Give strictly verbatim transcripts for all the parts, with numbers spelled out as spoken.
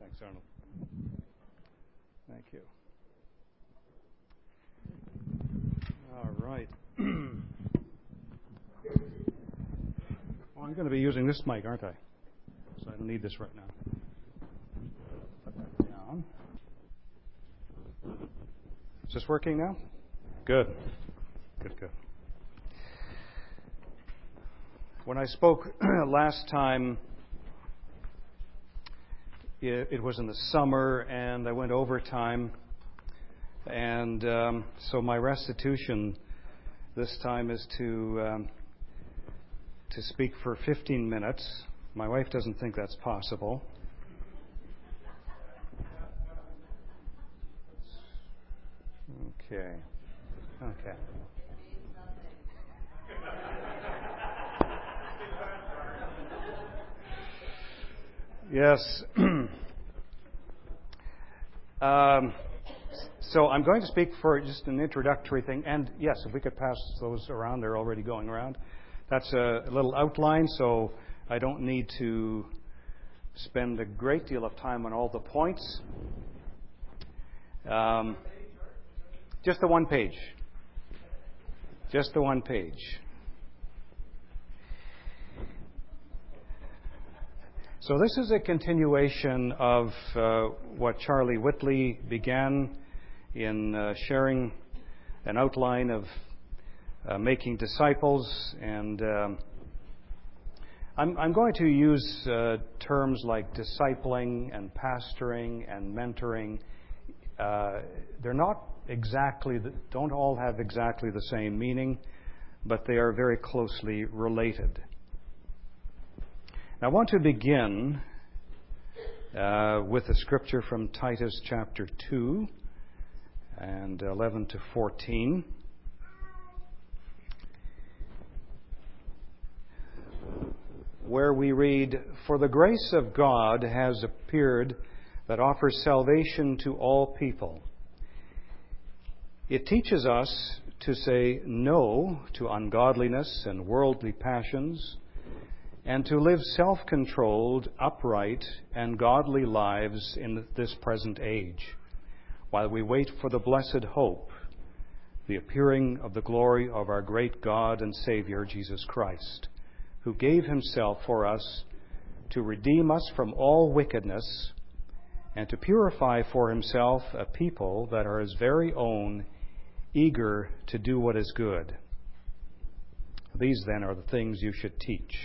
Thanks, Arnold. Thank you. All right. Well, I'm going to be using this mic, aren't I? So I don't need this right now. Put that down. Is this working now? Good. Good, good. When I spoke last time, it, it was in the summer, and I went overtime. And um, so my restitution this time is to um, to speak for fifteen minutes. My wife doesn't think that's possible. Okay. Okay. Yes. um, so I'm going to speak for just an introductory thing. And yes, if we could pass those around, they're already going around. That's a, a little outline, so I don't need to spend a great deal of time on all the points. Um, just the one page. Just the one page. So this is a continuation of uh, what Charlie Whitley began in uh, sharing an outline of uh, making disciples. And um, I'm, I'm going to use uh, terms like discipling and pastoring and mentoring. Uh, they're not exactly, the, don't all have exactly the same meaning, but they are very closely related. I want to begin uh, with a scripture from Titus chapter two and eleven to fourteen. Where we read, "For the grace of God has appeared that offers salvation to all people. It teaches us to say no to ungodliness and worldly passions, and to live self-controlled, upright, and godly lives in this present age, while we wait for the blessed hope, the appearing of the glory of our great God and Savior, Jesus Christ, who gave himself for us to redeem us from all wickedness and to purify for himself a people that are his very own, eager to do what is good. These, then, are the things you should teach."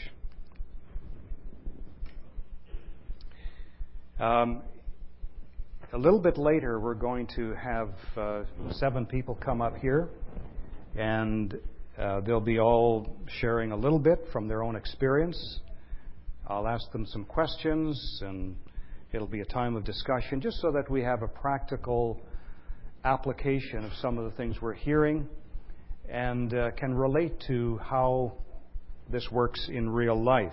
Um, a little bit later, we're going to have uh, seven people come up here, and uh, they'll be all sharing a little bit from their own experience. I'll ask them some questions, and it'll be a time of discussion, just so that we have a practical application of some of the things we're hearing and uh, can relate to how this works in real life.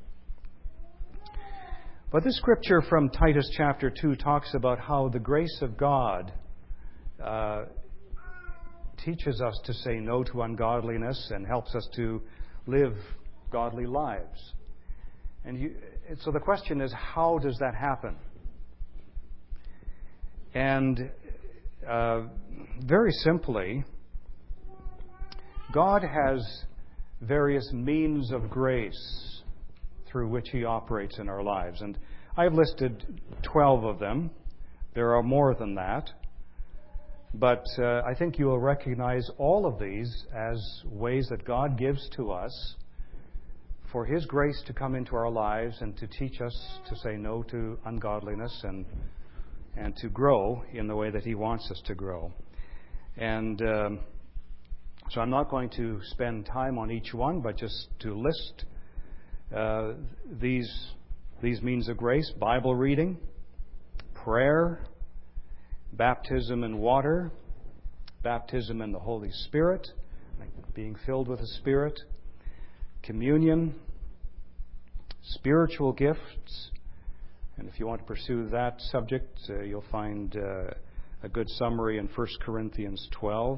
But this scripture from Titus chapter two talks about how the grace of God uh, teaches us to say no to ungodliness and helps us to live godly lives. And you, so the question is, how does that happen? And uh, very simply, God has various means of grace through which he operates in our lives. And I've listed twelve of them. There are more than that. But uh, I think you will recognize all of these as ways that God gives to us for his grace to come into our lives and to teach us to say no to ungodliness and and to grow in the way that he wants us to grow. And um, so I'm not going to spend time on each one, but just to list Uh, these these means of grace: Bible reading, prayer, baptism in water, baptism in the Holy Spirit, like being filled with the Spirit, communion, spiritual gifts. And if you want to pursue that subject, uh, you'll find uh, a good summary in First Corinthians twelve.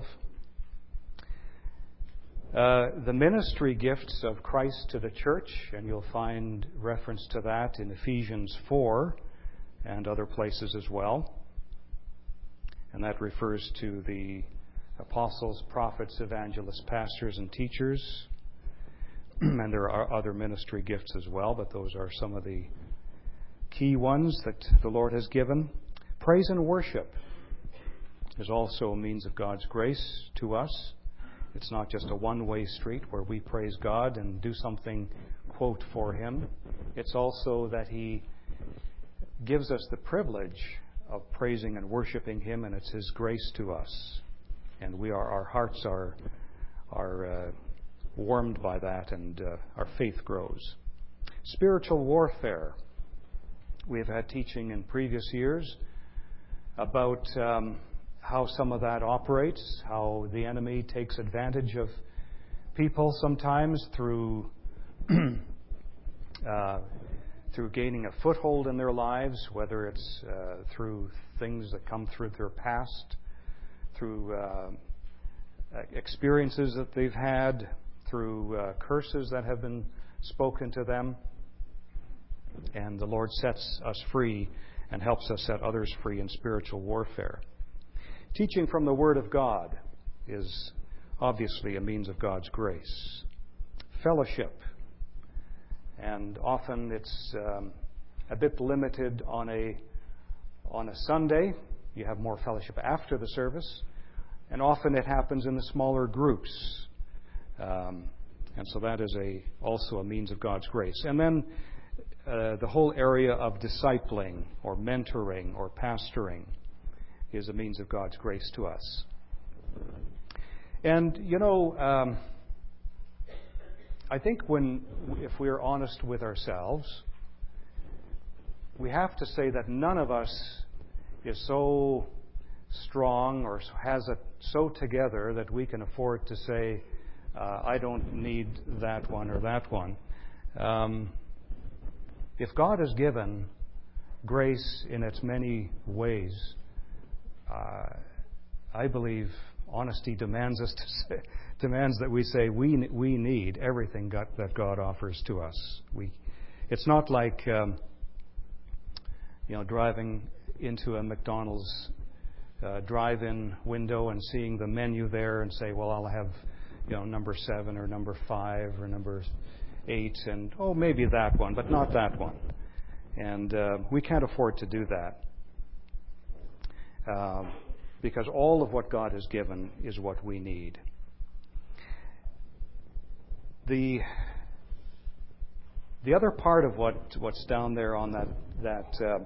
Uh, the ministry gifts of Christ to the church, and you'll find reference to that in Ephesians four and other places as well. And that refers to the apostles, prophets, evangelists, pastors, and teachers. And there are other ministry gifts as well, but those are some of the key ones that the Lord has given. Praise and worship is also a means of God's grace to us. It's not just a one-way street where we praise God and do something, quote, for Him. It's also that He gives us the privilege of praising and worshiping Him, and it's His grace to us. And we are, our hearts are, are uh, warmed by that, and uh, our faith grows. Spiritual warfare. We have had teaching in previous years about um, how some of that operates, how the enemy takes advantage of people sometimes through uh, through gaining a foothold in their lives, whether it's uh, through things that come through their past, through uh, experiences that they've had, through uh, curses that have been spoken to them. And the Lord sets us free and helps us set others free in spiritual warfare. Teaching from the Word of God is obviously a means of God's grace. Fellowship. And often it's um, a bit limited on a on a Sunday. You have more fellowship after the service. And often it happens in the smaller groups. Um, and so that is a also a means of God's grace. And then uh, the whole area of discipling or mentoring or pastoring is a means of God's grace to us. And, you know, um, I think when, if we're honest with ourselves, we have to say that none of us is so strong or has it so together that we can afford to say, uh, I don't need that one or that one. Um, if God has given grace in its many ways, uh, I believe honesty demands us to say, demands that we say we we need everything God, that God offers to us. We, it's not like um, you know driving into a McDonald's uh, drive-in window and seeing the menu there and say, well, I'll have you know number seven or number five or number eight, and oh maybe that one, but not that one. And uh, we can't afford to do that. Uh, because all of what God has given is what we need. The the other part of what, what's down there on that that uh,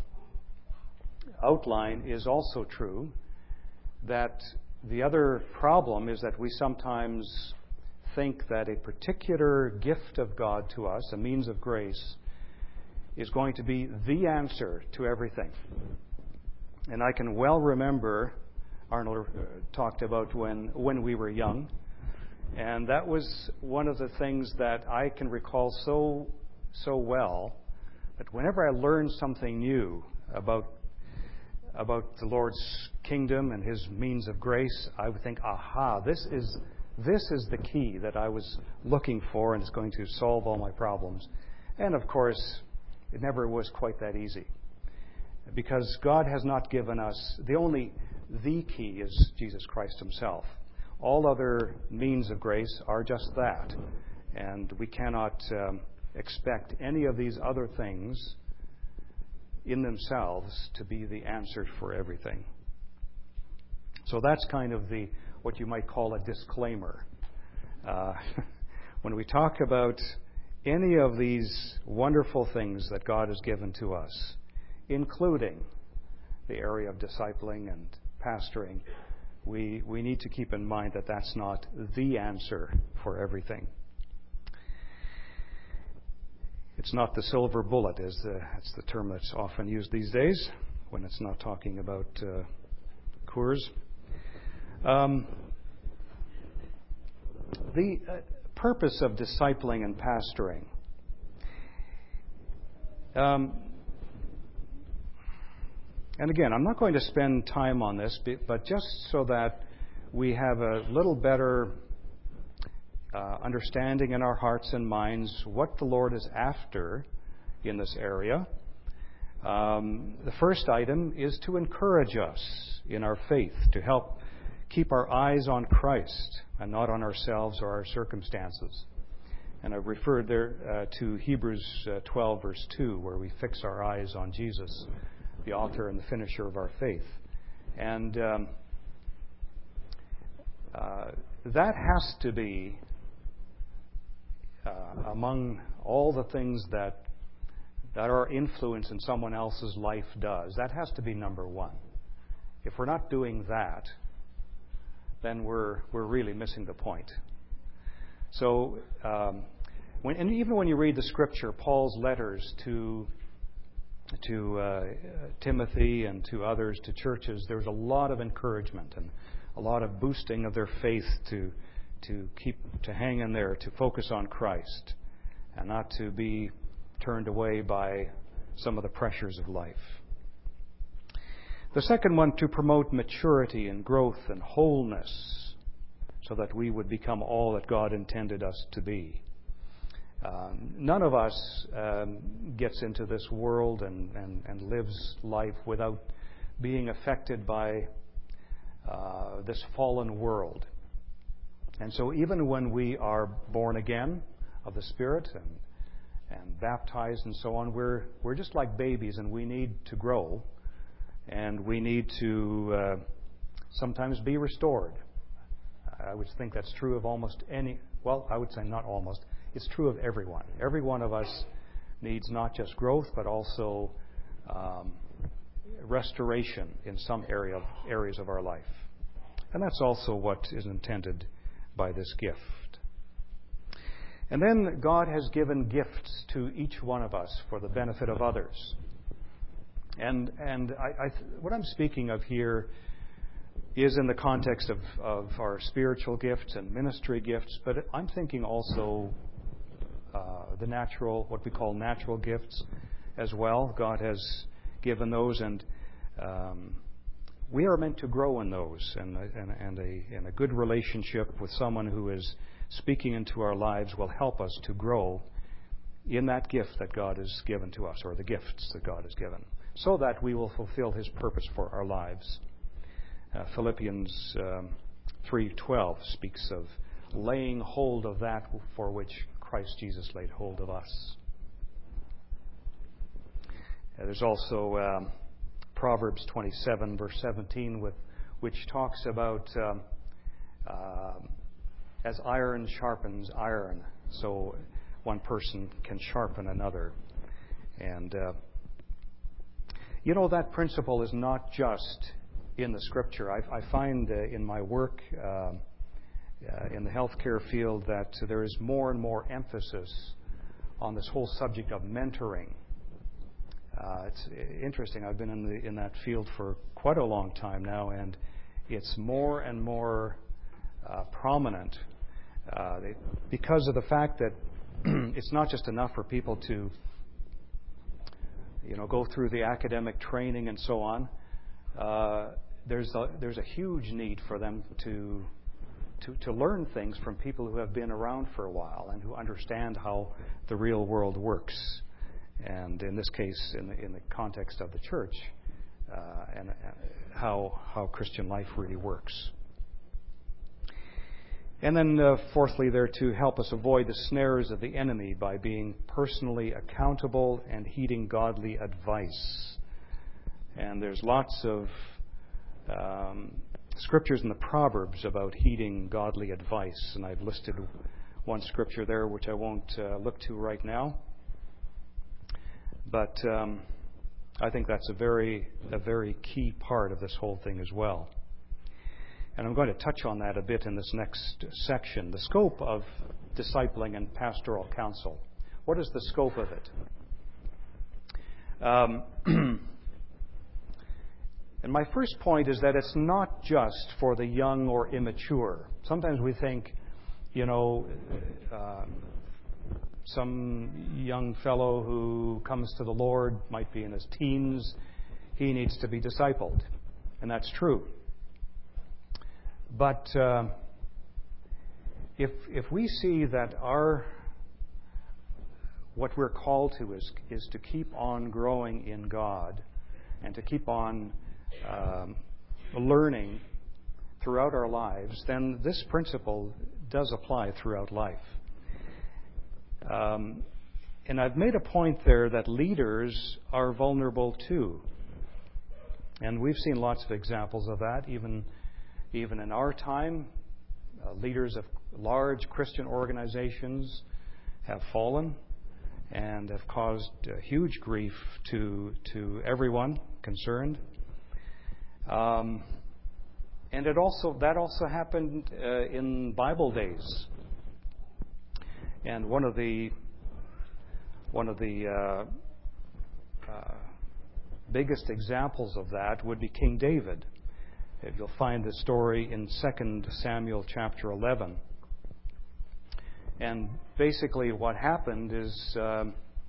outline is also true. That the other problem is that we sometimes think that a particular gift of God to us, a means of grace, is going to be the answer to everything. And I can well remember, Arnold uh, talked about when, when we were young, and that was one of the things that I can recall so so well, that whenever I learned something new about about the Lord's kingdom and His means of grace, I would think, aha, this is this is the key that I was looking for, and it's going to solve all my problems. And of course, it never was quite that easy. Because God has not given us, the only, the key is Jesus Christ Himself. All other means of grace are just that. And we cannot um, expect any of these other things in themselves to be the answer for everything. So that's kind of the, what you might call a disclaimer. Uh, when we talk about any of these wonderful things that God has given to us, including the area of discipling and pastoring, we we need to keep in mind that that's not the answer for everything. It's not the silver bullet, is the, that's the term that's often used these days when it's not talking about uh, Coors. Um, the uh, purpose of discipling and pastoring. Um, And again, I'm not going to spend time on this, but just so that we have a little better uh, understanding in our hearts and minds what the Lord is after in this area, Um, the first item is to encourage us in our faith, to help keep our eyes on Christ and not on ourselves or our circumstances. And I've referred there uh, to Hebrews uh, twelve, verse two, where we fix our eyes on Jesus, the author and the finisher of our faith. And um, uh, that has to be uh, among all the things that that our influence in someone else's life does. That has to be number one. If we're not doing that, then we're we're really missing the point. So, um, when, and even when you read the Scripture, Paul's letters to to uh, Timothy and to others, to churches, there's a lot of encouragement and a lot of boosting of their faith to to keep to hang in there, to focus on Christ, and not to be turned away by some of the pressures of life. The second one, to promote maturity and growth and wholeness, so that we would become all that God intended us to be. Um, none of us um, gets into this world and, and, and lives life without being affected by uh, this fallen world. And so even when we are born again of the Spirit and and baptized and so on, we're we're just like babies, and we need to grow, and we need to uh, sometimes be restored. I would think that's true of almost any, well, I would say not almost, it's true of everyone. Every one of us needs not just growth, but also um, restoration in some area of, areas of our life. And that's also what is intended by this gift. And then God has given gifts to each one of us for the benefit of others. And and I, I, what I'm speaking of here is in the context of, of our spiritual gifts and ministry gifts, but I'm thinking also uh, the natural, what we call natural gifts as well. God has given those, and um, we are meant to grow in those, and, and, and, a, and a good relationship with someone who is speaking into our lives will help us to grow in that gift that God has given to us, or the gifts that God has given, so that we will fulfill His purpose for our lives. Uh, Philippians um, three twelve speaks of laying hold of that for which Christ Jesus laid hold of us. Uh, there's also um, Proverbs twenty-seven, verse seventeen, with, which talks about um, uh, as iron sharpens iron, so one person can sharpen another. And, uh, you know, that principle is not just in the Scripture. I, I find uh, in my work uh, uh, in the healthcare field that there is more and more emphasis on this whole subject of mentoring. Uh, it's interesting. I've been in, the, in that field for quite a long time now, and it's more and more uh, prominent uh, they, because of the fact that it's not just enough for people to, you know, go through the academic training and so on. Uh, there's a, there's a huge need for them to, to to learn things from people who have been around for a while and who understand how the real world works. And in this case, in the, in the context of the church, uh, and uh, how how Christian life really works. And then, uh, fourthly, they're to help us avoid the snares of the enemy by being personally accountable and heeding godly advice. And there's lots of um, scriptures in the Proverbs about heeding godly advice, and I've listed one scripture there which I won't uh, look to right now. But um, I think that's a very, a very key part of this whole thing as well. And I'm going to touch on that a bit in this next section. The scope of discipling and pastoral counsel. What is the scope of it? Um, and my first point is that it's not just for the young or immature. Sometimes we think, you know, uh, some young fellow who comes to the Lord, might be in his teens, he needs to be discipled. And that's true. But uh, if if we see that our what we're called to is, is to keep on growing in God and to keep on um, learning throughout our lives, then this principle does apply throughout life. Um, and I've made a point there that leaders are vulnerable too. And we've seen lots of examples of that, even, even in our time. Uh, leaders of large Christian organizations have fallen and have caused uh, huge grief to, to everyone concerned. Um, and it also that also happened uh, in Bible days. And one of the one of the uh, uh, biggest examples of that would be King David. If you'll find the story in Second Samuel chapter eleven. And basically what happened is uh,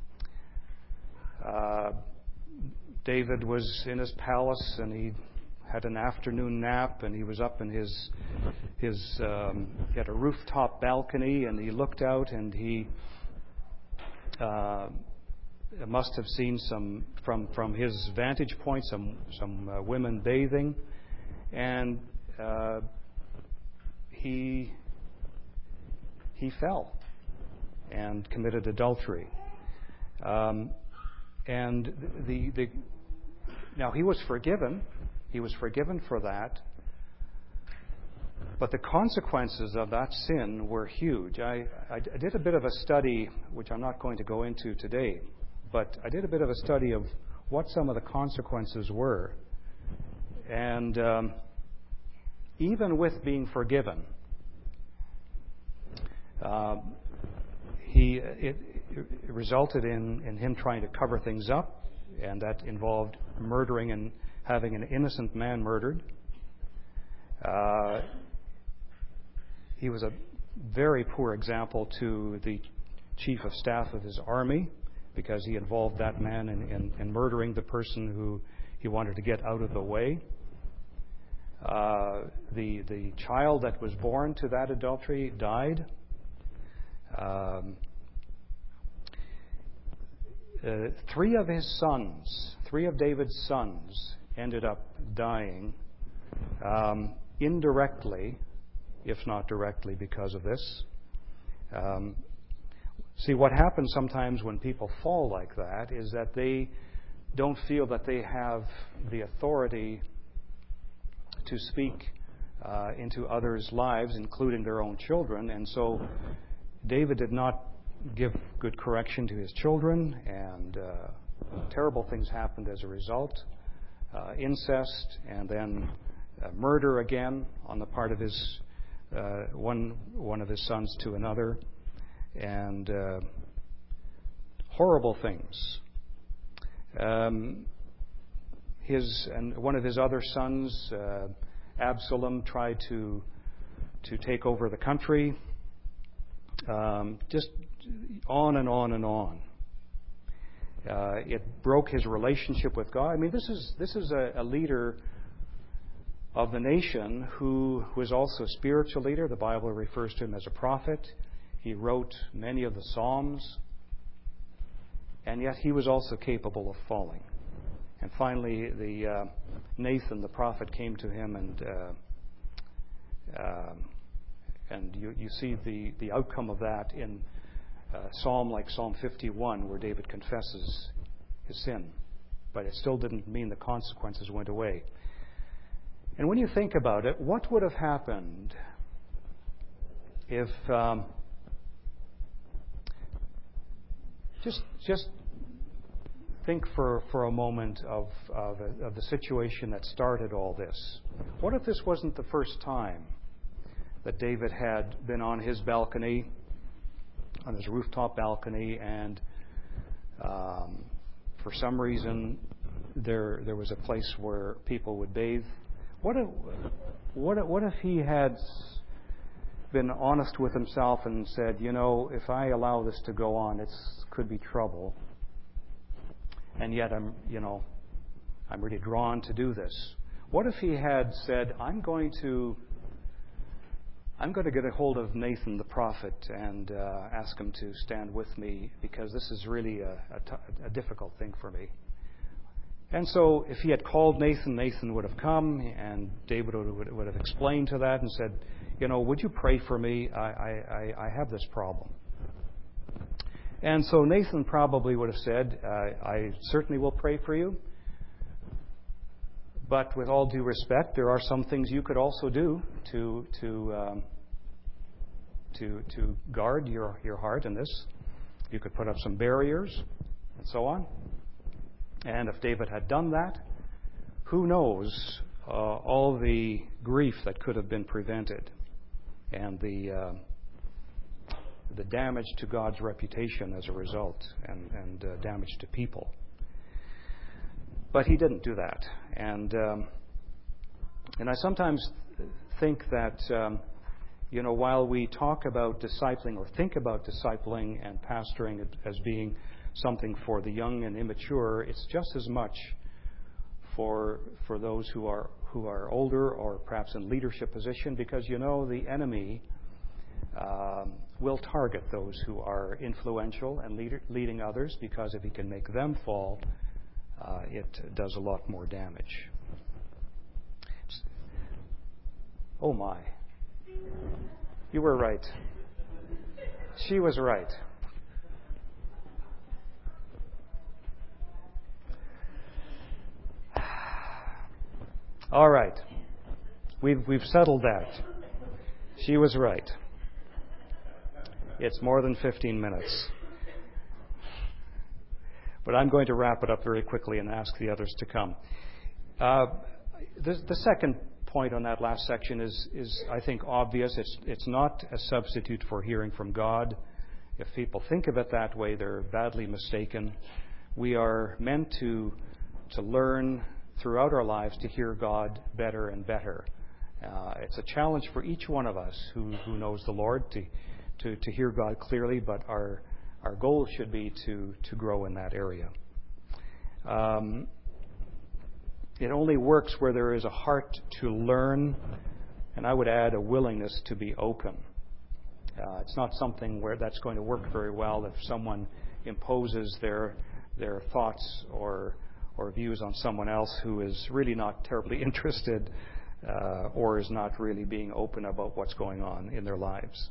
uh, David was in his palace and he had an afternoon nap, and he was up in his his um, he had a rooftop balcony, and he looked out and he uh, must have seen some from from his vantage point some some uh, women bathing, and uh, he he fell and committed adultery. Um, and the the now he was forgiven. He was forgiven for that. But the consequences of that sin were huge. I, I, I did a bit of a study, which I'm not going to go into today, but I did a bit of a study of what some of the consequences were. And um, even with being forgiven, uh, he it, it resulted in, in him trying to cover things up, and that involved murdering and having an innocent man murdered. Uh, he was a very poor example to the chief of staff of his army, because he involved that man in, in, in murdering the person who he wanted to get out of the way. Uh, the the child that was born to that adultery died. Um, uh, three of his sons, three of David's sons, ended up dying um, indirectly, if not directly, because of this. Um, see, what happens sometimes when people fall like that is that they don't feel that they have the authority to speak uh, into others' lives, including their own children. And so David did not give good correction to his children, and uh, terrible things happened as a result. Uh, incest, and then uh, murder again on the part of his uh, one one of his sons to another, and uh, horrible things. Um, his and one of his other sons, uh, Absalom, tried to to take over the country. Um, just on and on and on. Uh, it broke his relationship with God. I mean, this is this is a, a leader of the nation who was also a spiritual leader. The Bible refers to him as a prophet. He wrote many of the Psalms, and yet he was also capable of falling. And finally, the uh, Nathan, the prophet, came to him, and uh, uh, and you, you see the, the outcome of that in Uh, psalm like Psalm fifty-one, where David confesses his sin. But it still didn't mean the consequences went away. And when you think about it, what would have happened if um, just just think for, for a moment of, of, of the situation that started all this. What if this wasn't the first time that David had been on his balcony, on his rooftop balcony, and um, for some reason there there was a place where people would bathe? What if, what if, what if he had been honest with himself and said, you know, if I allow this to go on, it could be trouble, and yet I'm, you know, I'm really drawn to do this? What if he had said, I'm going to I'm going to get a hold of Nathan the prophet and uh, ask him to stand with me, because this is really a, a, t- a difficult thing for me. And so if he had called Nathan, Nathan would have come, and David would, would have explained to that and said, you know, would you pray for me? I, I, I have this problem. And so Nathan probably would have said, uh, I certainly will pray for you. But with all due respect, there are some things you could also do to to um, to to guard your, your heart in this. You could put up some barriers and so on. And if David had done that, who knows uh, all the grief that could have been prevented, and the uh, the damage to God's reputation as a result, and, and uh, damage to people. But he didn't do that. And um, and I sometimes think that, um, you know, while we talk about discipling or think about discipling and pastoring as being something for the young and immature, it's just as much for for those who are who are older or perhaps in leadership position, because, you know, the enemy um, will target those who are influential and leader, leading others, because if he can make them fall, Uh, it does a lot more damage. Oh my. You were right. She was right. All right. We've we've settled that. She was right. It's more than fifteen minutes. But I'm going to wrap it up very quickly and ask the others to come. Uh, the, the second point on that last section is, is, I think, obvious. It's, it's not a substitute for hearing from God. If people think of it that way, they're badly mistaken. We are meant to, to learn throughout our lives to hear God better and better. Uh, it's a challenge for each one of us who, who knows the Lord to, to, to hear God clearly, but our Our goal should be to, to grow in that area. Um, it only works where there is a heart to learn, and I would add a willingness to be open. Uh, it's not something where that's going to work very well if someone imposes their their thoughts or or views on someone else who is really not terribly interested uh, or is not really being open about what's going on in their lives.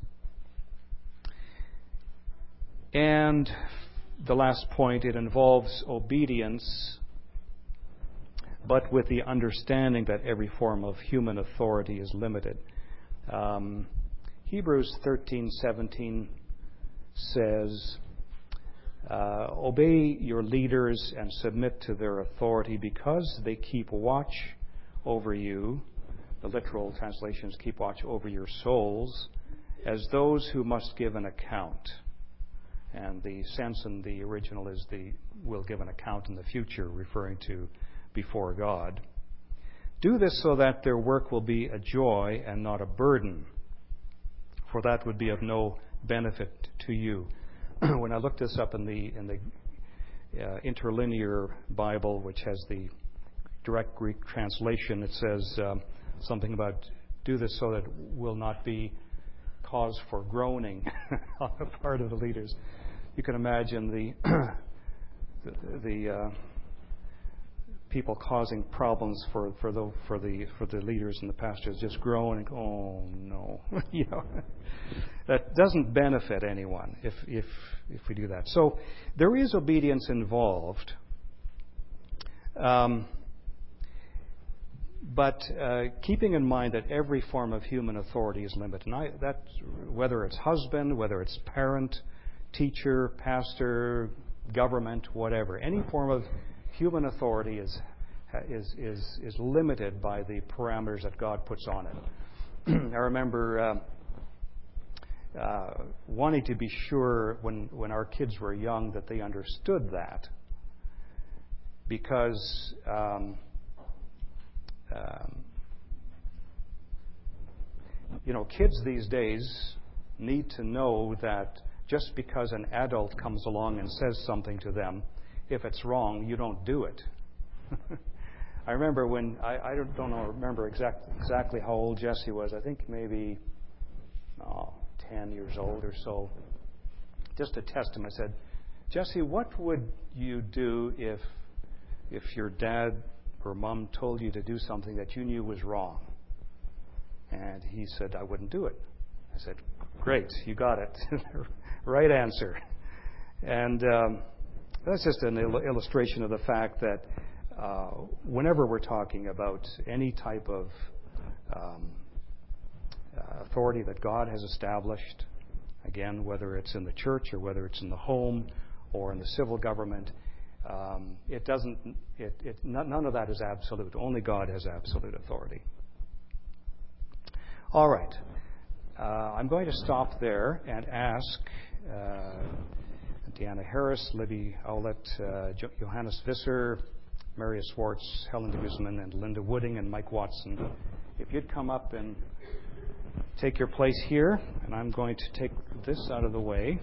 And the last point, it involves obedience, but with the understanding that every form of human authority is limited. Um, Hebrews thirteen seventeen says, uh, obey your leaders and submit to their authority, because they keep watch over you. The literal translations, keep watch over your souls, as those who must give an account. And the sense in the original is the will give an account in the future, referring to before God. Do this so that their work will be a joy and not a burden, for that would be of no benefit to you. When I looked this up in the in the uh, interlinear Bible, which has the direct Greek translation, it says um, something about do this so that it will not be cause for groaning on the part of the leaders. You can imagine the the, the uh, people causing problems for, for the for the for the leaders and the pastors, just groaning. Oh no, you know, that doesn't benefit anyone if if if we do that. So there is obedience involved. Um, But uh, keeping in mind that every form of human authority is limited, and I, that whether it's husband, whether it's parent, teacher, pastor, government, whatever, any form of human authority is is is is limited by the parameters that God puts on it. I remember uh, uh, wanting to be sure when when our kids were young that they understood that, because. Um, Um, you know, kids these days need to know that just because an adult comes along and says something to them, if it's wrong, you don't do it. I remember when, I, I don't know, remember exact, exactly how old Jesse was. I think maybe ten years old or so, just to test him. I said, Jesse, what would you do if if your dad or mom told you to do something that you knew was wrong? And he said, I wouldn't do it. I said, great, you got it. Right answer. And um, that's just an il- illustration of the fact that uh, whenever we're talking about any type of um, uh, authority that God has established, again, whether it's in the church or whether it's in the home or in the civil government, um, it doesn't. It, it, none of that is absolute. Only God has absolute authority. All right. Uh, I'm going to stop there and ask uh, Deanna Harris, Libby Owlett, uh, jo- Johannes Visser, Maria Swartz, Helen de Guzman, and Linda Wooding, and Mike Watson, if you'd come up and take your place here, and I'm going to take this out of the way.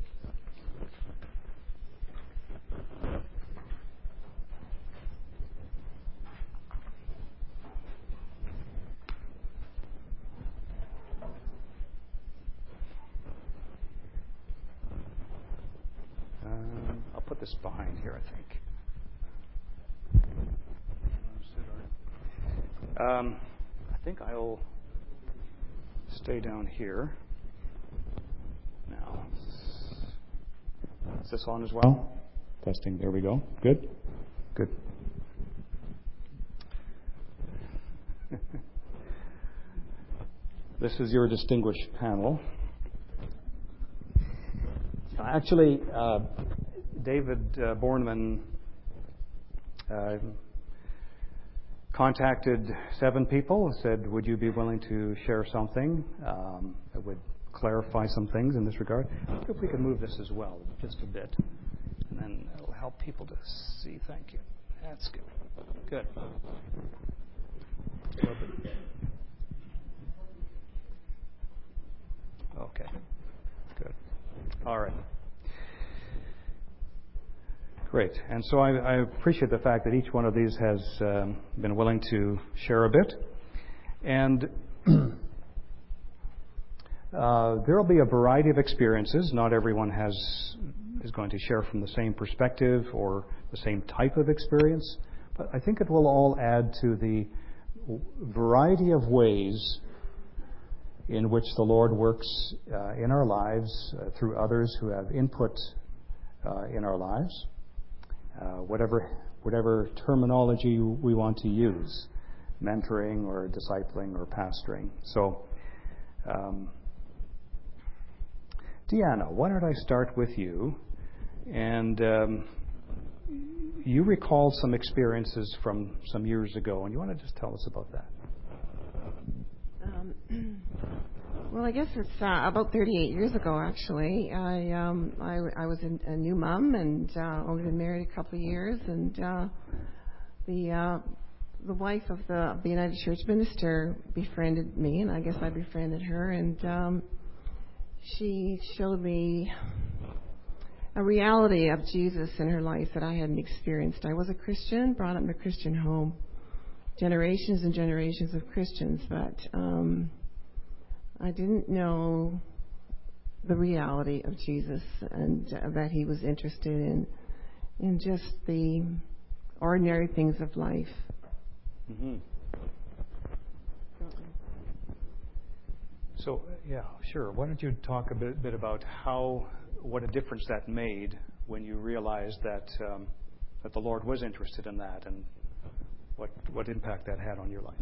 Um, I'll put this behind here, I think. Um, I think I'll stay down here. Now, is this on as well? Testing. There we go. Good? Good. This is your distinguished panel. Actually, uh, David uh, Borneman uh, contacted seven people and said, would you be willing to share something um, that would clarify some things in this regard? I think if we could move this as well, just a bit, and then it'll help people to see. Thank you. That's good. Good. Okay. Good. All right. Great. And so I, I appreciate the fact that each one of these has um, been willing to share a bit. And uh, there will be a variety of experiences. Not everyone has is going to share from the same perspective or the same type of experience. But I think it will all add to the variety of ways in which the Lord works uh, in our lives uh, through others who have input uh, in our lives. Uh, whatever whatever terminology we want to use, mentoring or discipling or pastoring. So, um, Deanna, why don't I start with you? And um, you recalled some experiences from some years ago, and you want to just tell us about that? Um, well, I guess it's uh, about thirty-eight years ago, actually. I um, I, I was a, a new mom and uh, only been married a couple of years, and uh, the uh, the wife of the, the United Church minister befriended me, and I guess I befriended her, and um, she showed me a reality of Jesus in her life that I hadn't experienced. I was a Christian, brought up in a Christian home. Generations and generations of Christians, but um, I didn't know the reality of Jesus and uh, that he was interested in in just the ordinary things of life. Mm-hmm. So, yeah, sure. Why don't you talk a bit, bit about how, what a difference that made when you realized that um, that the Lord was interested in that, and What what impact that had on your life?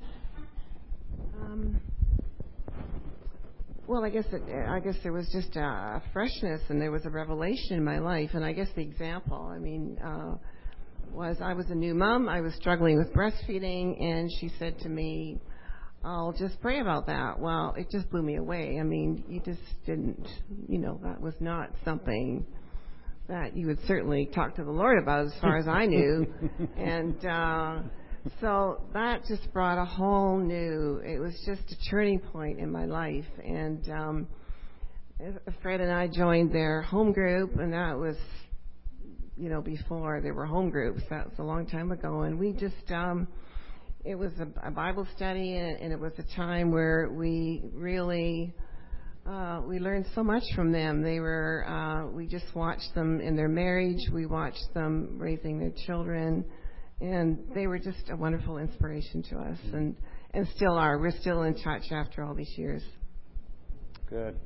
Um, well, I guess it, I guess there was just a freshness, and there was a revelation in my life. And I guess the example, I mean, uh, was I was a new mom. I was struggling with breastfeeding, and she said to me, "I'll just pray about that." Well, it just blew me away. I mean, you just didn't, you know, that was not something that you would certainly talk to the Lord about, as far as I knew. And uh, so that just brought a whole new, it was just a turning point in my life. And um, Fred and I joined their home group, and that was, you know, before there were home groups. That was a long time ago. And we just, um, it was a, a Bible study, and, and it was a time where we really Uh, we learned so much from them. They were, uh, we just watched them in their marriage. We watched them raising their children, and they were just a wonderful inspiration to us, and, and still are. We're still in touch after all these years. Good.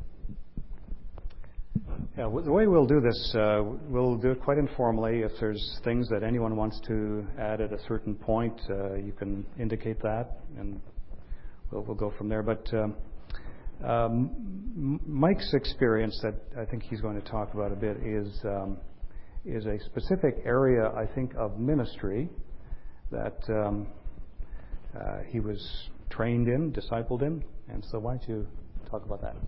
Yeah, w- the way we'll do this, uh, we'll do it quite informally. If there's things that anyone wants to add at a certain point, uh, you can indicate that, and we'll, we'll go from there. But um, um, Mike's experience that I think he's going to talk about a bit is um, is a specific area, I think, of ministry that um, uh, he was trained in, discipled in. And so why don't you talk about that?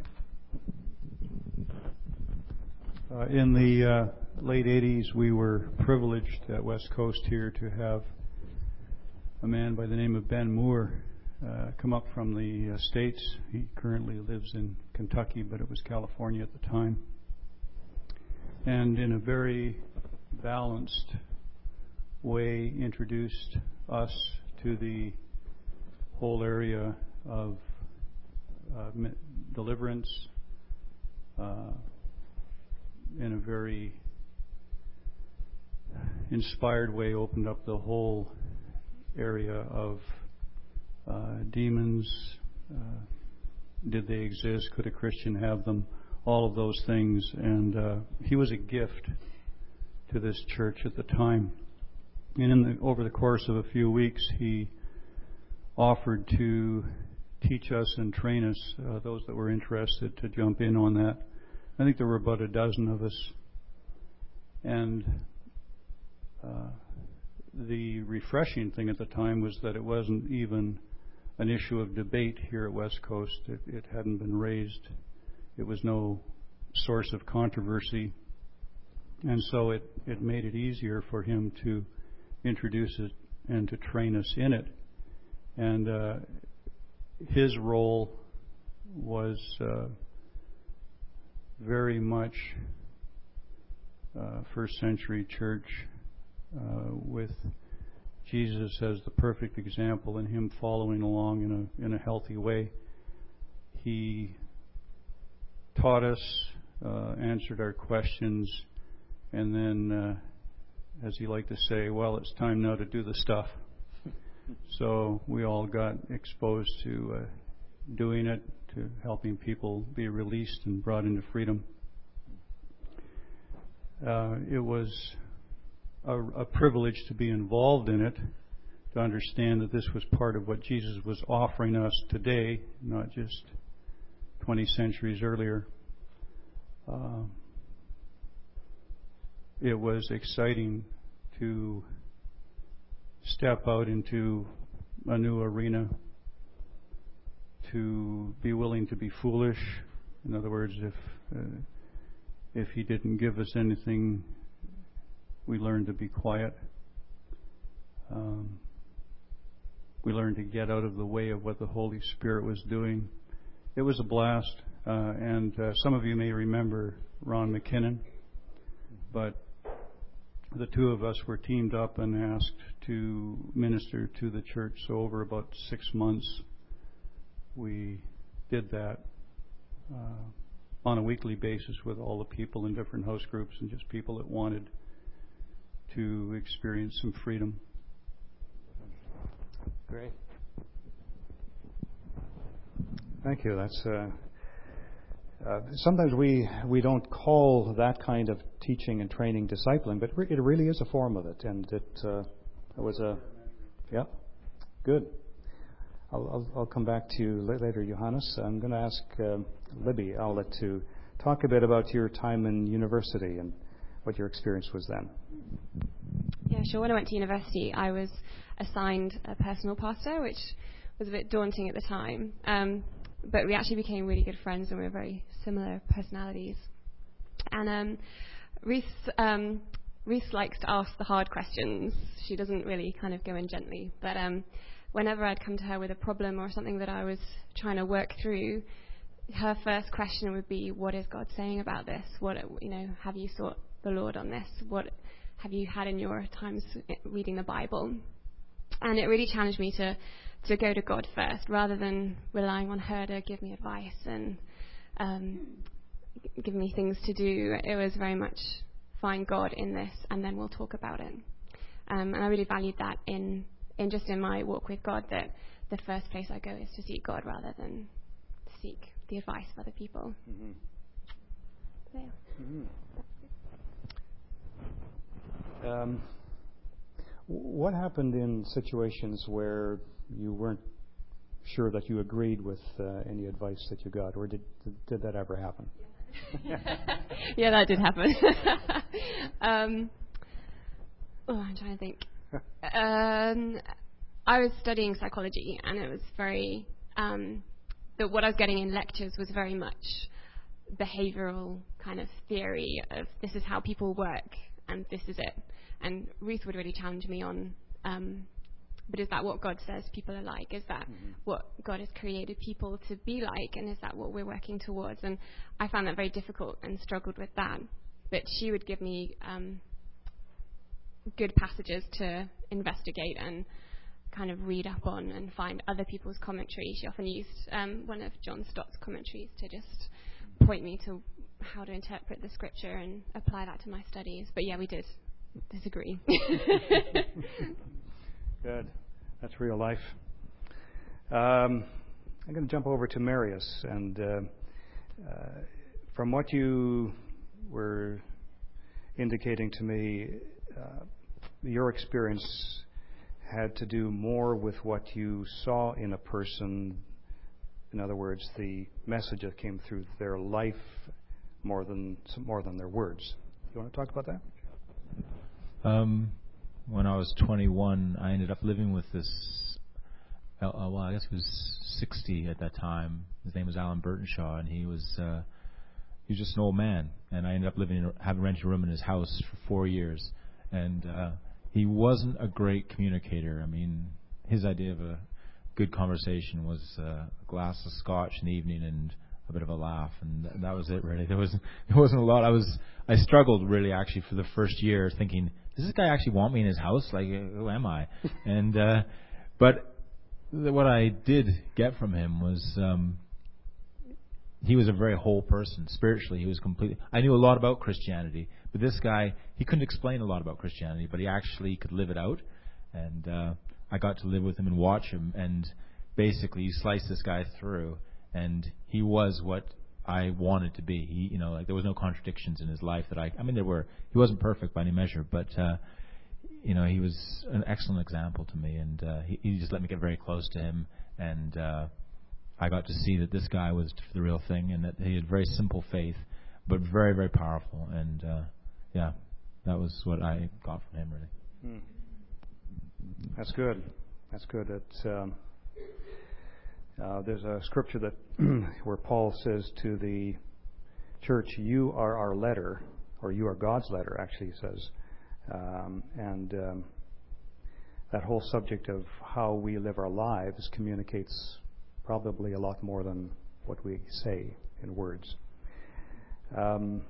Uh, in the uh, late eighties, we were privileged at West Coast here to have a man by the name of Ben Moore uh, come up from the uh, States. He currently lives in Kentucky, but it was California at the time. And in a very balanced way, introduced us to the whole area of uh, deliverance, uh, in a very inspired way, opened up the whole area of uh, demons. Uh, did they exist? Could a Christian have them? All of those things. And uh, he was a gift to this church at the time. And in the, over the course of a few weeks, he offered to teach us and train us, uh, those that were interested, to jump in on that. I think there were about a dozen of us. And uh, the refreshing thing at the time was that it wasn't even an issue of debate here at West Coast. It, it hadn't been raised. It was no source of controversy. And so it, it made it easier for him to introduce it and to train us in it. And uh, his role was uh, very much uh, first century church, uh, with Jesus as the perfect example and him following along in a in a healthy way. He taught us, uh, answered our questions, and then, uh, as he liked to say, well, it's time now to do the stuff. So we all got exposed to uh, doing it, to helping people be released and brought into freedom. Uh, it was a, a privilege to be involved in it, to understand that this was part of what Jesus was offering us today, not just twenty centuries earlier. Uh, it was exciting to step out into a new arena, to be willing to be foolish. In other words, if uh, if he didn't give us anything, we learned to be quiet. Um, we learned to get out of the way of what the Holy Spirit was doing. It was a blast, uh, and uh, some of you may remember Ron McKinnon, but the two of us were teamed up and asked to minister to the church. So over about six months, we did that uh, on a weekly basis with all the people in different house groups and just people that wanted to experience some freedom. Great. Thank you. That's uh, uh, sometimes we we don't call that kind of teaching and training discipling, but it really is a form of it, and it, uh, it was a yeah, good. I'll, I'll, I'll come back to you later, Johannes. I'm going to ask uh, Libby Owlett to talk a bit about your time in university and what your experience was then. Yeah, sure. When I went to university, I was assigned a personal pastor, which was a bit daunting at the time. Um, but we actually became really good friends, and we were very similar personalities. And um, Reese, um, Reese likes to ask the hard questions. She doesn't really kind of go in gently. But um, whenever I'd come to her with a problem or something that I was trying to work through, her first question would be, "What is God saying about this? What, you know, have you sought the Lord on this? What have you had in your times reading the Bible?" And it really challenged me to, to go to God first, rather than relying on her to give me advice. And um, g- giving me things to do. It was very much find God in this, and then we'll talk about it. Um, and I really valued that in, in just in my walk with God, that the first place I go is to seek God rather than seek the advice of other people. Mm-hmm. So, yeah. Mm-hmm. Um, what happened in situations where you weren't sure that you agreed with uh, any advice that you got, or did did that ever happen? Yeah, that did happen. um, oh, I'm trying to think. um, I was studying psychology, and it was very um, that what I was getting in lectures was very much behavioural kind of theory of this is how people work, and this is it. And Ruth would really challenge me on, um, but is that what God says people are like? Is that mm-hmm. what God has created people to be like? And is that what we're working towards? And I found that very difficult and struggled with that. But she would give me um, good passages to investigate and kind of read up on and find other people's commentary. She often used um, one of John Stott's commentaries to just point me to how to interpret the scripture and apply that to my studies. But yeah, we did disagree. Good. That's real life. Um, I'm going to jump over to Marius. And uh, uh, from what you were indicating to me, uh, your experience had to do more with what you saw in a person. In other words, the message that came through their life more than more than their words. You want to talk about that? Um, when I was twenty-one, I ended up living with this, uh, well, I guess he was sixty at that time. His name was Alan Burtonshaw, and he was uh, he was just an old man. And I ended up living, in, having rented a room in his house for four years. And uh, he wasn't a great communicator. I mean, his idea of a good conversation was uh, a glass of scotch in the evening and a bit of a laugh, and th- that was it. Really, there was there wasn't a lot. I was I struggled really actually for the first year, thinking, does this guy actually want me in his house? Like, who am I? and uh, but th- what I did get from him was um, he was a very whole person spiritually. He was completely. I knew a lot about Christianity, but this guy, he couldn't explain a lot about Christianity, but he actually could live it out, and uh, I got to live with him and watch him, and basically you slice this guy through. And he was what I wanted to be. He, you know, like there was no contradictions in his life that I. I mean, there were. He wasn't perfect by any measure, but uh, you know, he was an excellent example to me. And uh, he, he just let me get very close to him, and uh, I got to see that this guy was the real thing, and that he had very simple faith, but very, very powerful. And uh, yeah, that was what I got from him, really. Hmm. That's good. That's good. It's. Um Uh, there's a scripture that where Paul says to the church, "You are our letter," or "You are God's letter." Actually, he says, um, and um, that whole subject of how we live our lives communicates probably a lot more than what we say in words. Um,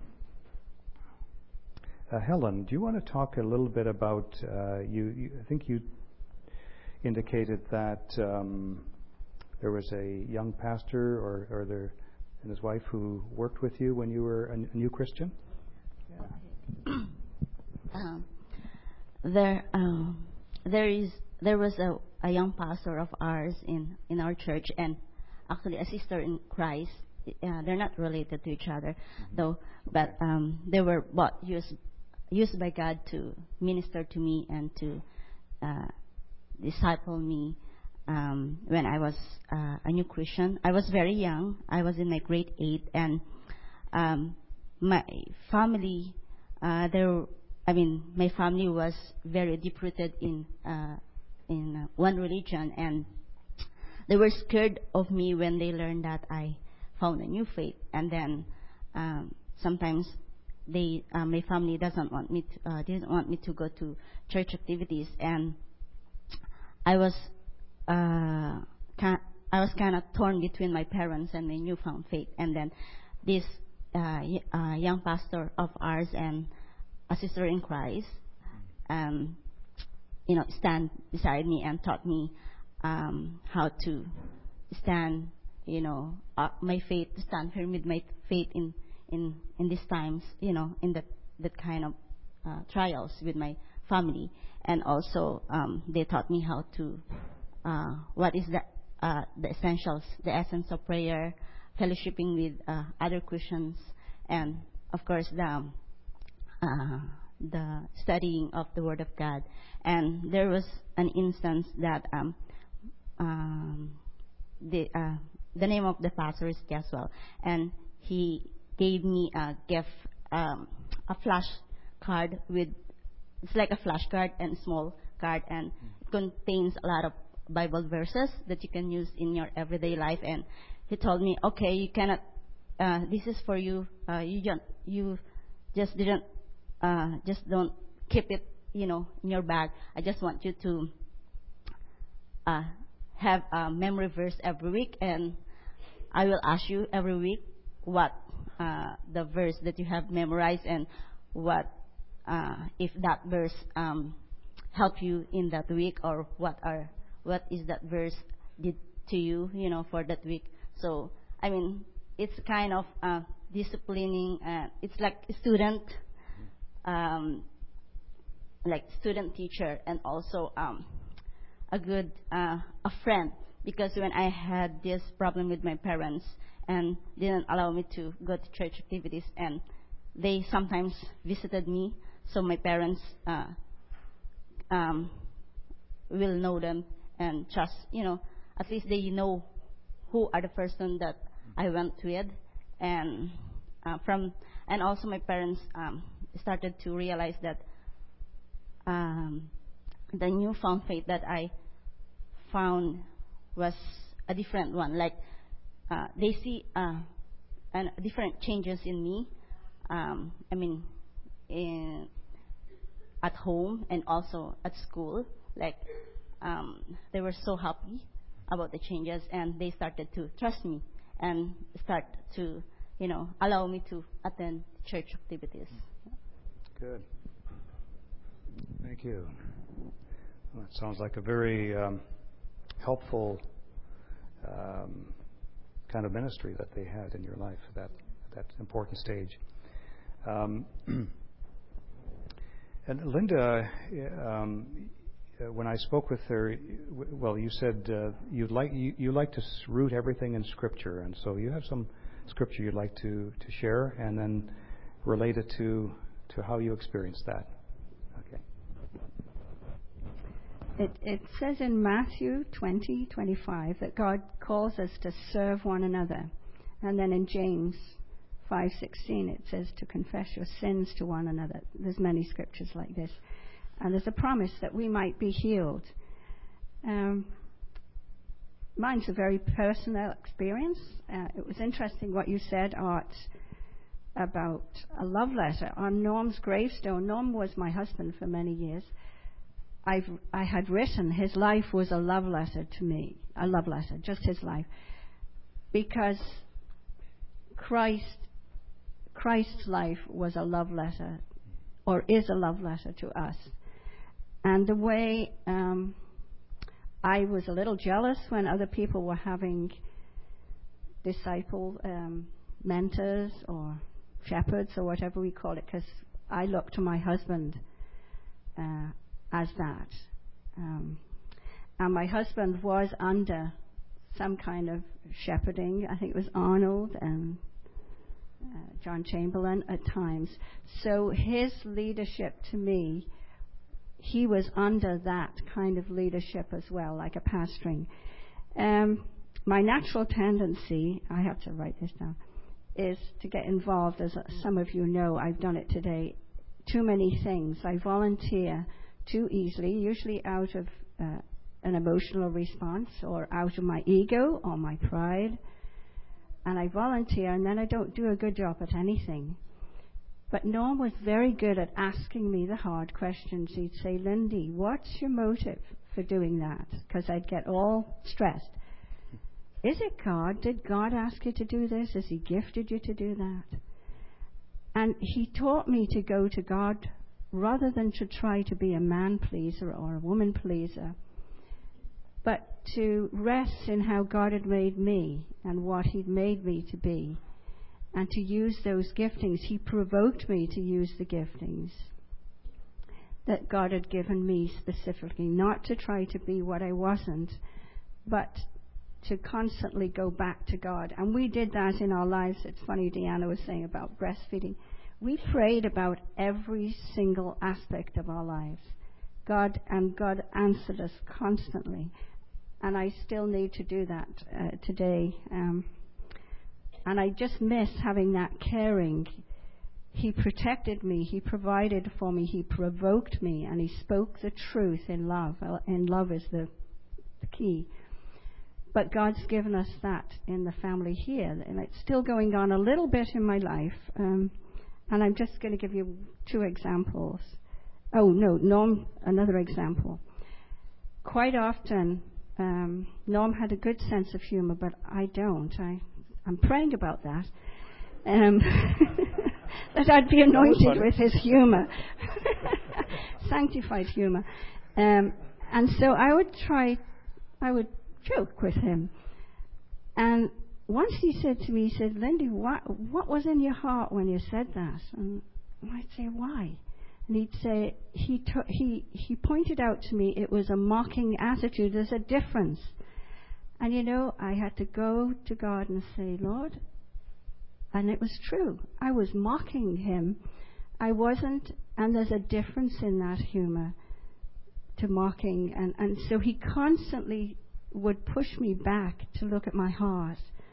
uh, Helen, do you want to talk a little bit about? Uh, you, you, I think you indicated that. Um, There was a young pastor or, or there, and his wife who worked with you when you were a, a new Christian? Yeah. um, there, um, there is, there was a, a young pastor of ours in, in our church, and actually a sister in Christ. Uh, they're not related to each other, mm-hmm. though, but um, they were both used, used by God to minister to me and to uh, disciple me. Um, when I was uh, a new Christian, I was very young. I was in my grade eight, and um, my family, uh, there, I mean, my family was very deep rooted in uh, in uh, one religion, and they were scared of me when they learned that I found a new faith. And then um, sometimes they, uh, my family doesn't want me, to, uh, didn't want me to go to church activities, and I was. Uh, I was kind of torn between my parents and my newfound faith. And then this uh, y- uh, young pastor of ours and a sister in Christ, um, you know, stand beside me and taught me um, how to stand you know, uh, my faith, to stand firm with my faith in in in these times, you know, in that that kind of uh, trials with my family. And also, um, they taught me how to, uh, what is the uh, the essentials, the essence of prayer, fellowshipping with uh, other Christians, and of course the uh, the studying of the Word of God. And there was an instance that um, um, the uh, the name of the pastor is Caswell, and he gave me a gift, um, a flash card with, it's like a flashcard and small card, and it contains a lot of Bible verses that you can use in your everyday life. And he told me, okay, you cannot, uh, this is for you, uh, you don't, you just didn't, uh, just don't keep it, you know, in your bag. I just want you to uh, have a memory verse every week, and I will ask you every week what uh, the verse that you have memorized, and what uh, if that verse um, help you in that week, or what are what is that verse did to you, you know, for that week. So I mean, it's kind of uh, disciplining. Uh, it's like a student, um, like student teacher, and also um, a good uh, a friend. Because when I had this problem with my parents and didn't allow me to go to church activities, and they sometimes visited me, so my parents uh, um, will know them and trust, you know, at least they know who are the person that I went with. And uh, from and also my parents um, started to realize that um, the newfound faith that I found was a different one. Like uh, they see uh, an, different changes in me. Um, I mean, in, at home and also at school. Like um, they were so happy about the changes, and they started to trust me and start to, you know, allow me to attend church activities. Good. Thank you. Well, that sounds like a very um, helpful um, kind of ministry that they had in your life at that, at that important stage. Um, and Linda, um, when I spoke with her, well, you said uh, you'd like you, you like to root everything in Scripture, and so you have some Scripture you'd like to, to share, and then relate it to to how you experienced that. Okay. It, it says in Matthew twenty twenty-five that God calls us to serve one another, and then in James five sixteen it says to confess your sins to one another. There's many scriptures like this, and there's a promise that we might be healed. Um, mine's a very personal experience. Uh, it was interesting what you said, Art, about a love letter on Norm's gravestone. Norm was my husband for many years. I've, I had written his life was a love letter to me, a love letter, just his life, because Christ, Christ's life was a love letter, or is a love letter to us. And the way um, I was a little jealous when other people were having disciple um, mentors or shepherds or whatever we call it, because I looked to my husband uh, as that. Um, and my husband was under some kind of shepherding. I think it was Arnold and uh, John Chamberlain at times. So his leadership to me, he was under that kind of leadership as well, like a pastoring. Um, my natural tendency, I have to write this down, is to get involved, as some of you know. I've done it today. Too many things. I volunteer too easily, usually out of uh, an emotional response or out of my ego or my pride. And I volunteer, and then I don't do a good job at anything. But Norm was very good at asking me the hard questions. He'd say, Lindy, what's your motive for doing that? Because I'd get all stressed. Is it God? Did God ask you to do this? Has He gifted you to do that? And he taught me to go to God rather than to try to be a man pleaser or a woman pleaser. But but to rest in how God had made me and what He'd made me to be, and to use those giftings. He provoked me to use the giftings that God had given me specifically, not to try to be what I wasn't, but to constantly go back to God. And we did that in our lives. It's funny, Deanna was saying about breastfeeding. We prayed about every single aspect of our lives. God, and God answered us constantly. And I still need to do that uh, today. Um, and I just miss having that caring. He protected me. He provided for me. He provoked me. And He spoke the truth in love. And love is the, the key. But God's given us that in the family here. And it's still going on a little bit in my life. Um, and I'm just going to give you two examples. Oh, no, Norm, another example. Quite often, um, Norm had a good sense of humor, but I don't. I, I'm praying about that. Um, that I'd be anointed with His humor. Sanctified humor. Um, and so I would try, I would joke with him. And once he said to me, he said, Lindy, what, what was in your heart when you said that? And I'd say, why? And he'd say, he, t- he, he pointed out to me it was a mocking attitude. There's a difference. And you know, I had to go to God and say, Lord, and it was true. I was mocking Him. I wasn't, and there's a difference in that humor to mocking. And, and so He constantly would push me back to look at my heart.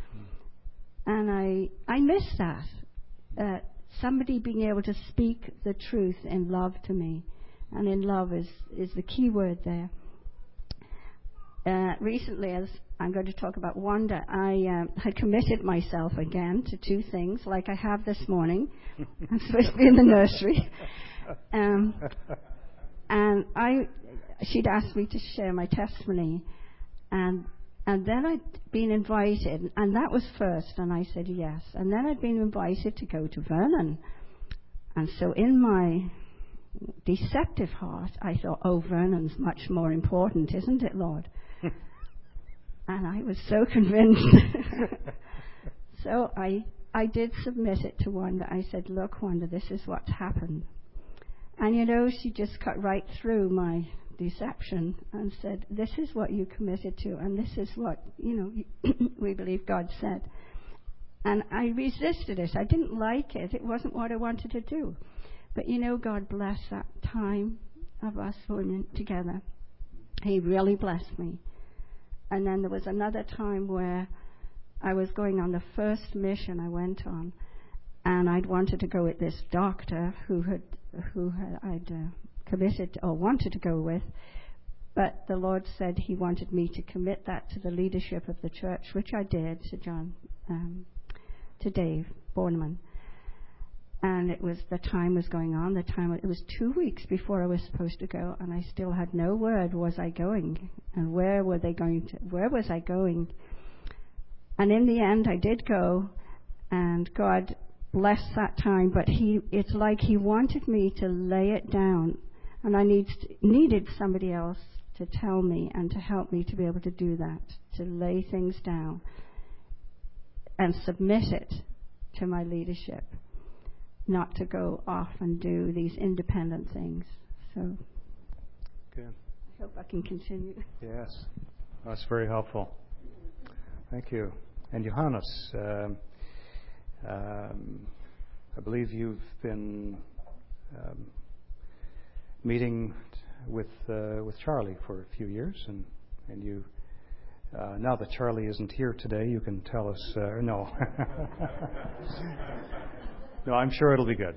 And I I miss that. Uh, somebody being able to speak the truth in love to me. And in love is, is the key word there. Uh, recently, as I'm going to talk about Wanda, I um, had committed myself again to two things, like I have this morning. I'm supposed to be in the nursery. Um, and I, she'd asked me to share my testimony. And and then I'd been invited, and that was first, and I said yes. And then I'd been invited to go to Vernon. And so in my deceptive heart, I thought, oh, Vernon's much more important, isn't it, Lord? And I was so convinced. So I I did submit it to Wanda. I said, look, Wanda, this is what's happened. And, you know, she just cut right through my deception and said, this is what you committed to, and this is what, you know, we believe God said. And I resisted it. I didn't like it. It wasn't what I wanted to do. But, you know, God blessed that time of us women together. He really blessed me. And then there was another time where I was going on the first mission I went on, and I'd wanted to go with this doctor who had, who had, I'd uh, committed or wanted to go with, but the Lord said He wanted me to commit that to the leadership of the church, which I did, to John, um, to Dave Borneman. And it was, the time was going on, the time, it was two weeks before I was supposed to go, and I still had no word, was I going? And where were they going to, where was I going? And in the end, I did go, and God blessed that time, but He, it's like He wanted me to lay it down, and I need, needed somebody else to tell me and to help me to be able to do that, to lay things down and submit it to my leadership. Not to go off and do these independent things. So, good. I hope I can continue. Yes, that's very helpful. Thank you. And Johannes, um, um, I believe you've been um, meeting with uh, with Charlie for a few years, and and you. Uh, now that Charlie isn't here today, you can tell us. Uh, no. No, I'm sure it'll be good.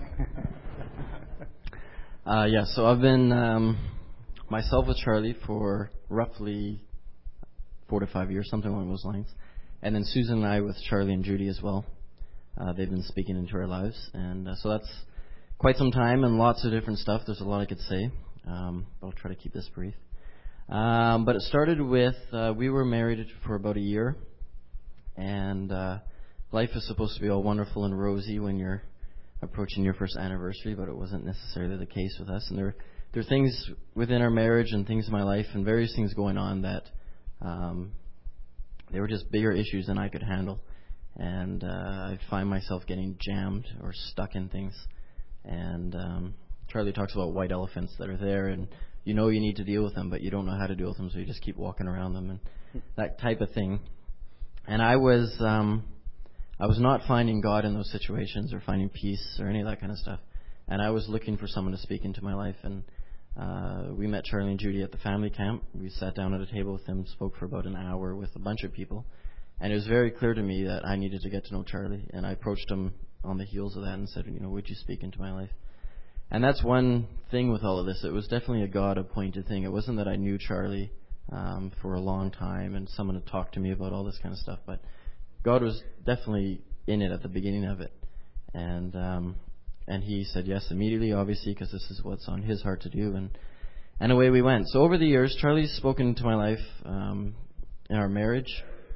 uh, yeah, so I've been um, myself with Charlie for roughly four to five years, something along those lines. And then Susan and I with Charlie and Judy as well. Uh, they've been speaking into our lives. And uh, so that's quite some time and lots of different stuff. There's a lot I could say. Um, but I'll try to keep this brief. Um, but it started with, uh, we were married for about a year. And... Uh, Life is supposed to be all wonderful and rosy when you're approaching your first anniversary, but it wasn't necessarily the case with us. And there, there are things within our marriage and things in my life and various things going on that um, they were just bigger issues than I could handle. And uh, I find myself getting jammed or stuck in things. And um, Charlie talks about white elephants that are there, and you know you need to deal with them, but you don't know how to deal with them, so you just keep walking around them and that type of thing. And I was um, I was not finding God in those situations or finding peace or any of that kind of stuff. And I was looking for someone to speak into my life. And uh, we met Charlie and Judy at the family camp. We sat down at a table with them, spoke for about an hour with a bunch of people. And it was very clear to me that I needed to get to know Charlie. And I approached him on the heels of that and said, you know, would you speak into my life? And that's one thing with all of this. It was definitely a God-appointed thing. It wasn't that I knew Charlie um, for a long time and someone had talked to me about all this kind of stuff. But God was definitely in it at the beginning of it. And um, and he said yes immediately, obviously, because this is what's on his heart to do. And, and away we went. So over the years, Charlie's spoken into my life um, in our marriage.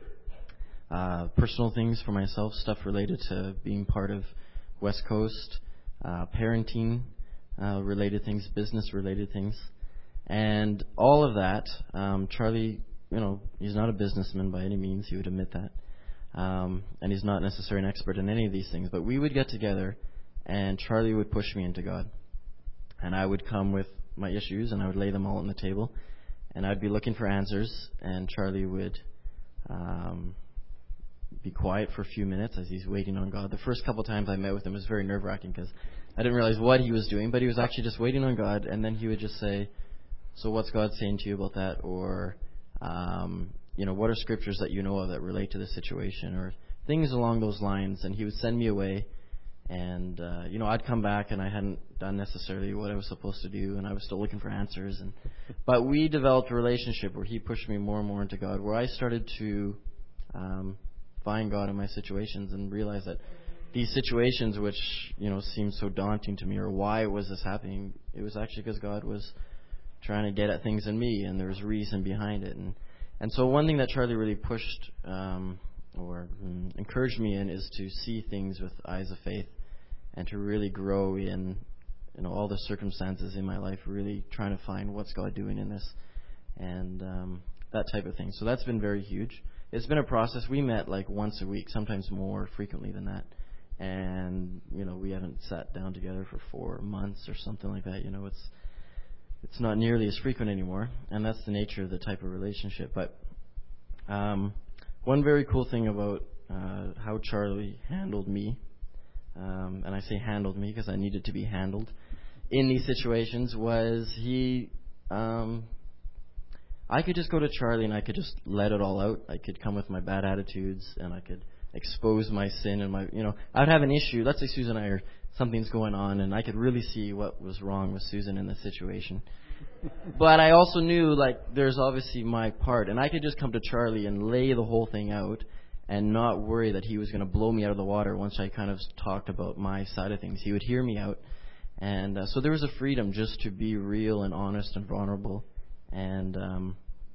Uh, personal things for myself, stuff related to being part of West Coast, uh, parenting uh, related things, business related things, and all of that. Um, Charlie, you know, he's not a businessman by any means. He would admit that, um, and he's not necessarily an expert in any of these things. But we would get together, and Charlie would push me into God, and I would come with my issues, and I would lay them all on the table, and I'd be looking for answers, and Charlie would. Um, be quiet for a few minutes as he's waiting on God. The first couple times I met with him, it was very nerve-wracking because I didn't realize what he was doing, but he was actually just waiting on God, and then he would just say, so what's God saying to you about that? Or, um, you know, what are scriptures that you know of that relate to this situation? Or things along those lines, and he would send me away, and, uh, you know, I'd come back, and I hadn't done necessarily what I was supposed to do, and I was still looking for answers. And But we developed a relationship where he pushed me more and more into God, where I started to... Um, find God in my situations and realize that these situations, which, you know, seemed so daunting to me, or why was this happening, it was actually because God was trying to get at things in me, and there was reason behind it. And and so one thing that Charlie really pushed um, or um, encouraged me in is to see things with eyes of faith and to really grow in, you know, all the circumstances in my life, really trying to find what's God doing in this and um, that type of thing. So that's been very huge. It's been a process. We met like once a week, sometimes more frequently than that. And, you know, we haven't sat down together for four months or something like that. You know, it's it's not nearly as frequent anymore. And that's the nature of the type of relationship. But um, one very cool thing about uh, how Charlie handled me, um, and I say handled me because I needed to be handled in these situations, was he... Um, I could just go to Charlie and I could just let it all out. I could come with my bad attitudes and I could expose my sin and my, you know, I'd have an issue. Let's say Susan and I are, something's going on and I could really see what was wrong with Susan in the situation. But I also knew, like, there's obviously my part. And I could just come to Charlie and lay the whole thing out and not worry that he was going to blow me out of the water once I kind of talked about my side of things. He would hear me out. And uh, so there was a freedom just to be real and honest and vulnerable. And um,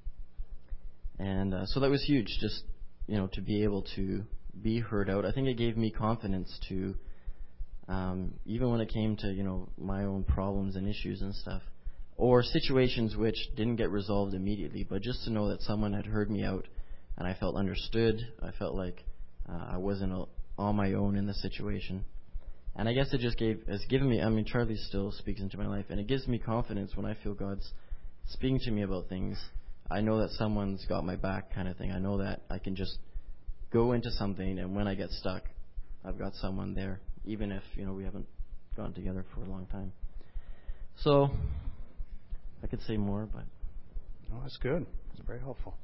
and uh, so that was huge, just, you know, to be able to be heard out. I think it gave me confidence to, um, even when it came to, you know, my own problems and issues and stuff, or situations which didn't get resolved immediately, but just to know that someone had heard me out and I felt understood. I felt like uh, I wasn't on my own in the situation. And I guess it just gave, it's given me, I mean, Charlie still speaks into my life, and it gives me confidence when I feel God's speaking to me about things. I know that someone's got my back, kind of thing. I know that I can just go into something, and when I get stuck, I've got someone there, even if, you know, we haven't gone together for a long time. So I could say more, but... No, that's good. That's very helpful.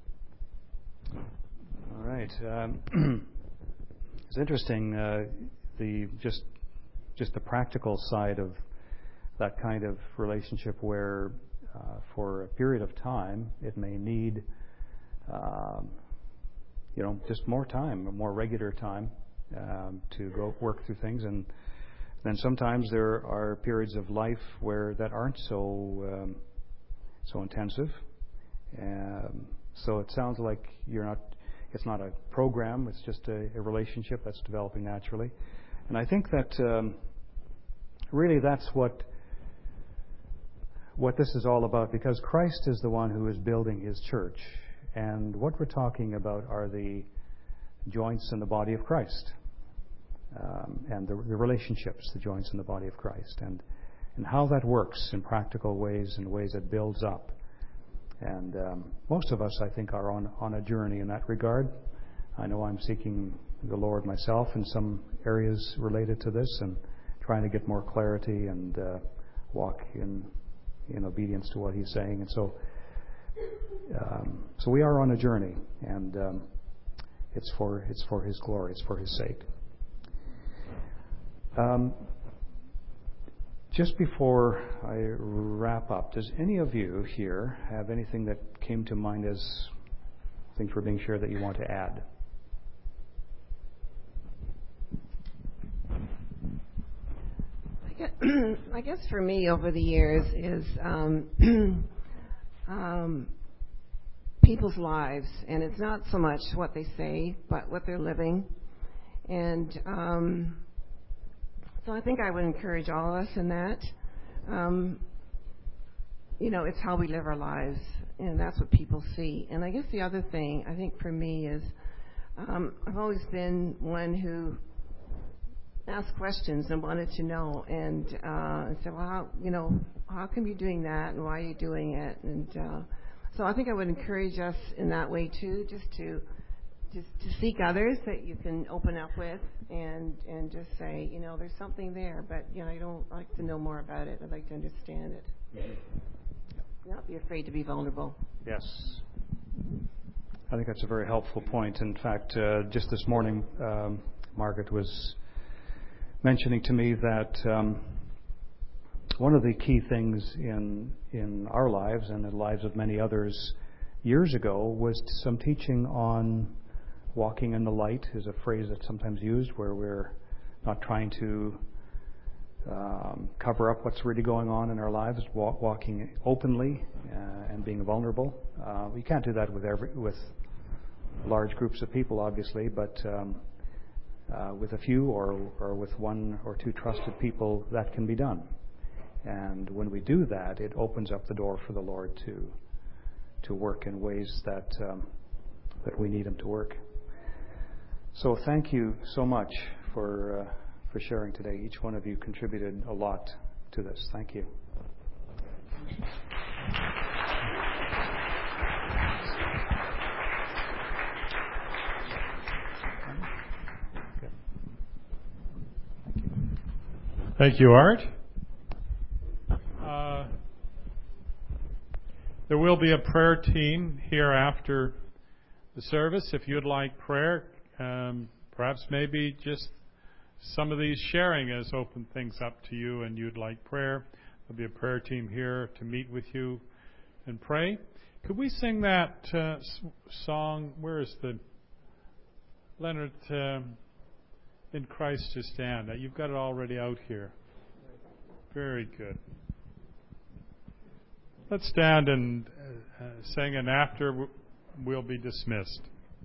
All right. Um, it's interesting, uh, the just just the practical side of that kind of relationship where uh, for a period of time it may need um, you know just more time, a more regular time um, to go work through things, and then sometimes there are periods of life where that aren't so um, so intensive. Um, so it sounds like you're not. It's not a program. It's just a, a relationship that's developing naturally. And I think that um, really that's what what this is all about, because Christ is the one who is building His church. And what we're talking about are the joints in the body of Christ, um, and the, the relationships, the joints in the body of Christ, and, and how that works in practical ways, in ways that builds up. And um, most of us, I think, are on, on a journey in that regard. I know I'm seeking the Lord myself in some areas related to this, and trying to get more clarity and uh, walk in in obedience to what He's saying. And so, um, so we are on a journey, and um, it's for it's for His glory, it's for His sake. Um, just before I wrap up, does any of you here have anything that came to mind as things were being shared that you want to add? I guess for me over the years is um, um, people's lives, and it's not so much what they say, but what they're living. And um, so I think I would encourage all of us in that. Um, you know, it's how we live our lives, and that's what people see. And I guess the other thing I think for me is um, I've always been one who asked questions and wanted to know, and uh, said, well, how, you know, how come you're doing that, and why are you doing it? And uh, so I think I would encourage us in that way too, just to just to seek others that you can open up with, and and just say, you know, there's something there, but you know, I don't I'd like to know more about it. I'd like to understand it. Mm-hmm. Not be afraid to be vulnerable. Yes. I think that's a very helpful point. In fact, uh, just this morning, um, Margaret was mentioning to me that um, one of the key things in in our lives and the lives of many others years ago was some teaching on walking in the light, is a phrase that's sometimes used, where we're not trying to um, cover up what's really going on in our lives, walk, walking openly uh, and being vulnerable. Uh, we can't do that with every with large groups of people, obviously, but um, Uh, with a few or, or with one or two trusted people, that can be done. And when we do that, it opens up the door for the Lord to to work in ways that um, that we need Him to work. So thank you so much for uh, for sharing today. Each one of you contributed a lot to this. Thank you. Thank you, Art. Uh, there will be a prayer team here after the service. If you'd like prayer, um, perhaps maybe just some of these sharing has opened things up to you and you'd like prayer. There'll be a prayer team here to meet with you and pray. Could we sing that uh, song? Where is the Leonard? Um, In Christ to stand. You've got it already out here. Very good. Let's stand and uh, sing, and after we'll be dismissed.